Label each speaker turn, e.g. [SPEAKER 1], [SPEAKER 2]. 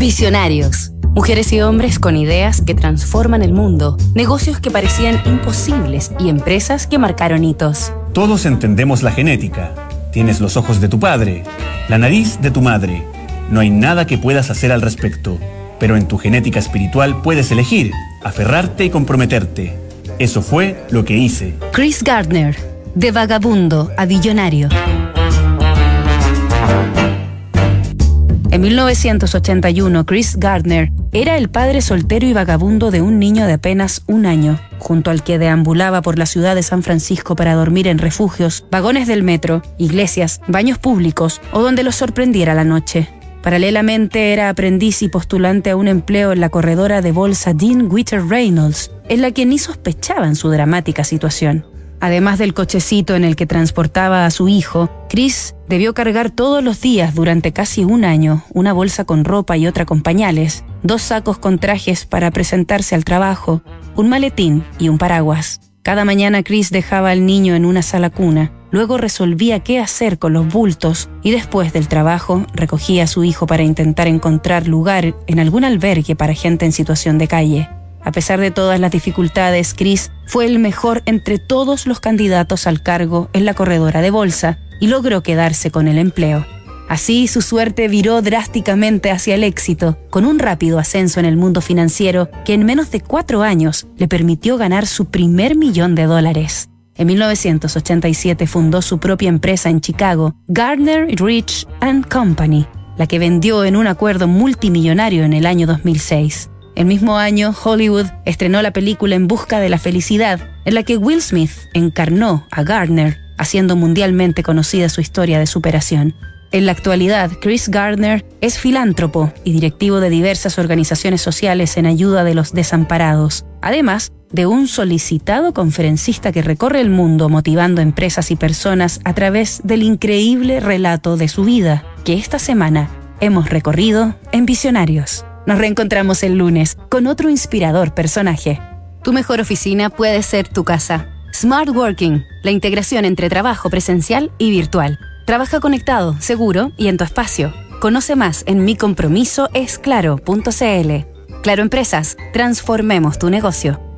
[SPEAKER 1] Visionarios. Mujeres y hombres con ideas que transforman el mundo, negocios que parecían imposibles y empresas que marcaron hitos.
[SPEAKER 2] Todos entendemos la genética. Tienes los ojos de tu padre, la nariz de tu madre. No hay nada que puedas hacer al respecto, pero en tu genética espiritual puedes elegir, aferrarte y comprometerte. Eso fue lo que hice.
[SPEAKER 1] Chris Gardner, de vagabundo a billonario. En 1981, Chris Gardner era el padre soltero y vagabundo de un niño de apenas 1 año, junto al que deambulaba por la ciudad de San Francisco para dormir en refugios, vagones del metro, iglesias, baños públicos o donde los sorprendiera la noche. Paralelamente era aprendiz y postulante a un empleo en la corredora de bolsa Dean Witter Reynolds, en la que ni sospechaban su dramática situación. Además del cochecito en el que transportaba a su hijo, Chris debió cargar todos los días durante casi 1 año una bolsa con ropa y otra con pañales, 2 sacos con trajes para presentarse al trabajo, un maletín y un paraguas. Cada mañana Chris dejaba al niño en una sala cuna, luego resolvía qué hacer con los bultos y después del trabajo recogía a su hijo para intentar encontrar lugar en algún albergue para gente en situación de calle. A pesar de todas las dificultades, Chris fue el mejor entre todos los candidatos al cargo en la corredora de bolsa y logró quedarse con el empleo. Así, su suerte viró drásticamente hacia el éxito, con un rápido ascenso en el mundo financiero que en menos de 4 años le permitió ganar su primer $1.000.000. En 1987 fundó su propia empresa en Chicago, Gardner Rich & Company, la que vendió en un acuerdo multimillonario en el año 2006. El mismo año, Hollywood estrenó la película En busca de la felicidad, en la que Will Smith encarnó a Gardner, haciendo mundialmente conocida su historia de superación. En la actualidad, Chris Gardner es filántropo y directivo de diversas organizaciones sociales en ayuda de los desamparados, además de un solicitado conferencista que recorre el mundo motivando empresas y personas a través del increíble relato de su vida, que esta semana hemos recorrido en Visionarios. Nos reencontramos el lunes con otro inspirador personaje. Tu mejor oficina puede ser tu casa. Smart Working, la integración entre trabajo presencial y virtual. Trabaja conectado, seguro y en tu espacio. Conoce más en micompromisoesclaro.cl. Claro Empresas, transformemos tu negocio.